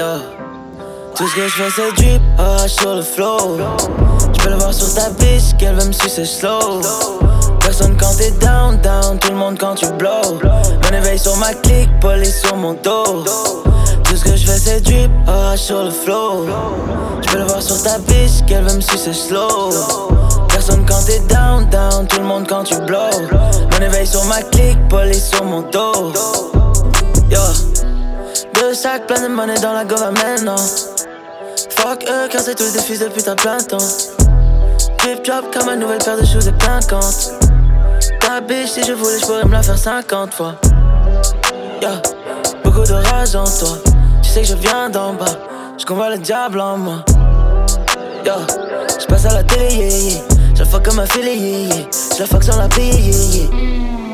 Yo. Tout ce que je fais c'est drip, sur le flow. J'peux le voir sur ta bitch qu'elle veut me sucer slow. Personne quand t'es down, tout le monde quand tu blow. Mon éveil sur ma clique, police sur mon dos. Tout ce que je fais c'est drip, sur le flow. J'peux le voir sur ta bitch qu'elle veut me sucer slow. Personne quand t'es down, tout le monde quand tu blow. Mon éveil sur ma clique, police sur mon dos. Yo. 2 sacs plein de monnaie dans la gova maintenant. Fuck eux car c'est tous des fils de pute à plein temps. Drip drop comme une nouvelle paire de shoes et clinquantes. Ta bitch si je voulais j'pourrais me la faire 50 fois. Yeah. Beaucoup de rage en toi. Tu sais que je viens d'en bas. J'convois le diable en moi. Yo. J'passe à la télé, yeah, yeah. J'la fuck comme un filet, yeah, yeah. J'la fuck sans la payer, yeah, yeah.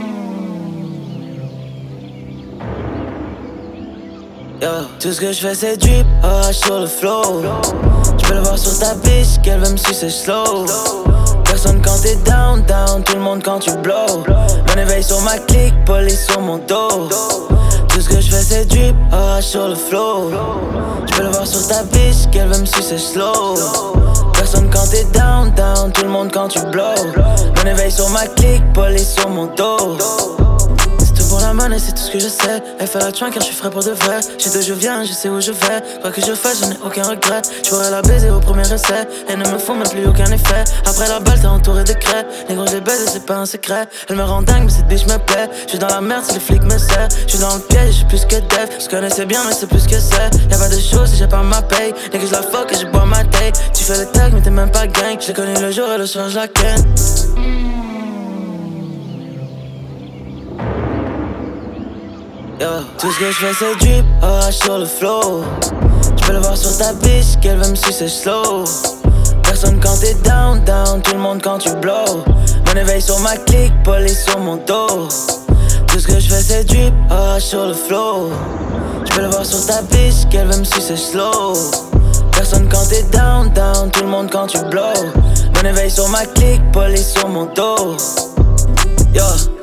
Yo. Tout ce que je fais c'est drip, sur le flow. J'peux le voir sur ta bitch qu'elle veut me sucer slow. Personne quand t'es down, tout le monde quand tu blow. Mon éveil sur ma clique, police sur mon dos. Tout ce que je fais c'est drip, sur le flow. J'peux le voir sur ta bitch qu'elle veut me sucer slow. Personne quand t'es down, tout le monde quand tu blow. Mon éveil sur ma clique, police sur mon dos. Pour la monnaie, c'est tout ce que je sais. Elle fait la train car je suis frais pour de vrai. Je sais d'où je viens, je sais où je vais. Quoi que je fasse, je n'ai aucun regret. Je pourrais la baiser au premier essai. Et ne me font même plus aucun effet. Après la balle, t'es entouré de craie. Les gros, je les baise et c'est pas un secret. Elle me rend dingue, mais cette bitch me plaît. Je suis dans la merde si les flics me serrent. Je suis dans le piège, je suis plus que def. Je connaissais bien, mais c'est plus que c'est. Y'a pas de choses si j'ai pas ma paye. Dès que je la fuck et je bois ma taille. Tu fais le tag, mais t'es même pas gang. Je l'ai connu le jour et le soir, je la ken. Yo. Tout ce que je fais c'est drip, sur le flow. J'peux le voir sur ta bitch qu'elle veut me sucer slow. Personne quand t'es down, tout le monde quand tu blow. Mon éveil sur ma clique, police sur mon dos. Tout ce que je fais c'est drip, sur le flow. J'peux le voir sur ta bitch qu'elle veut me sucer slow. Personne quand t'es down, tout le monde quand tu blow. Mon éveil sur ma clique, police sur mon dos. Yo.